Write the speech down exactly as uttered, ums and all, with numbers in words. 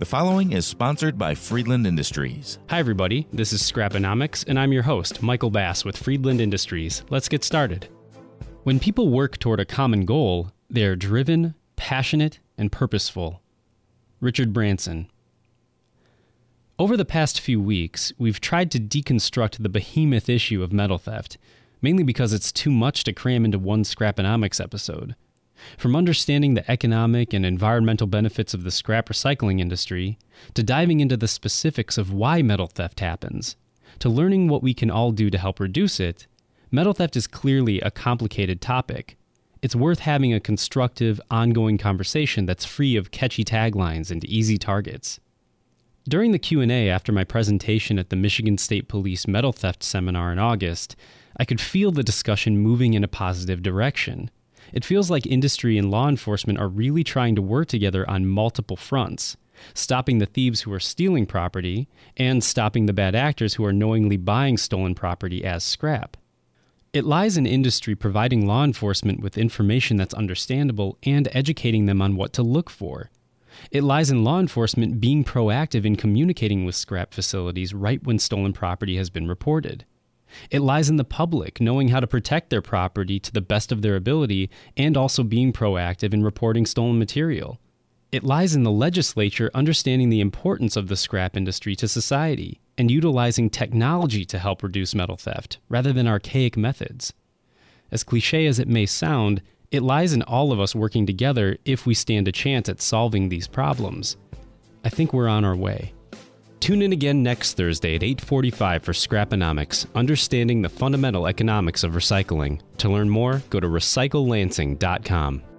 The following is sponsored by Friedland Industries. Hi, everybody. This is Scraponomics, and I'm your host, Michael Bass with Friedland Industries. Let's get started. When people work toward a common goal, they are driven, passionate, and purposeful. Richard Branson. Over the past few weeks, we've tried to deconstruct the behemoth issue of metal theft, mainly because it's too much to cram into one Scraponomics episode. From understanding the economic and environmental benefits of the scrap recycling industry, to diving into the specifics of why metal theft happens, to learning what we can all do to help reduce it, metal theft is clearly a complicated topic. It's worth having a constructive, ongoing conversation that's free of catchy taglines and easy targets. During the Q and A after my presentation at the Michigan State Police Metal Theft Seminar in August, I could feel the discussion moving in a positive direction. It feels like industry and law enforcement are really trying to work together on multiple fronts, stopping the thieves who are stealing property and stopping the bad actors who are knowingly buying stolen property as scrap. It lies in industry providing law enforcement with information that's understandable and educating them on what to look for. It lies in law enforcement being proactive in communicating with scrap facilities right when stolen property has been reported. It lies in the public knowing how to protect their property to the best of their ability and also being proactive in reporting stolen material. It lies in the legislature understanding the importance of the scrap industry to society and utilizing technology to help reduce metal theft rather than archaic methods. As cliche as it may sound, it lies in all of us working together if we stand a chance at solving these problems. I think we're on our way. Tune in again next Thursday at eight forty-five for Scraponomics, understanding the fundamental economics of recycling. To learn more, go to recycle lansing dot com.